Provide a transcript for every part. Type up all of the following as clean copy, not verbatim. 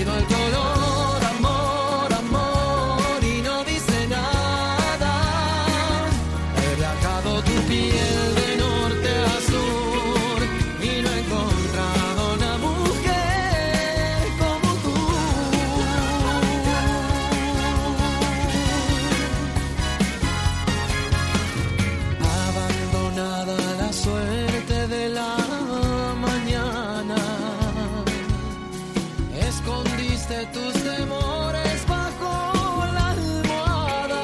perdido el color, amor, amor, y no dice nada. He viajado tu piel de norte a sur y no he encontrado una mujer como tú. Abandonada la suerte de la mañana, escondiste tus temores bajo la almohada.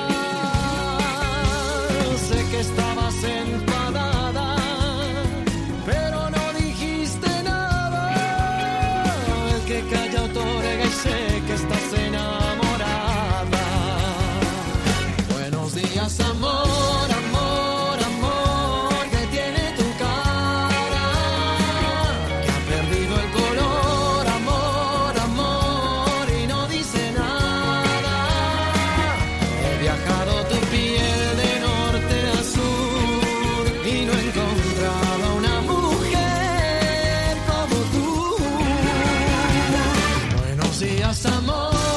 Sé que estabas enfadada, pero no dijiste nada. El que calla otorga y sé que estás enamorada. Buenos días, amor, amor, amor, que tiene tu cara, que ha perdido el color, amor, amor, y no dice nada. He viajado tu piel de norte a sur y no he encontrado una mujer como tú. Buenos días, amor.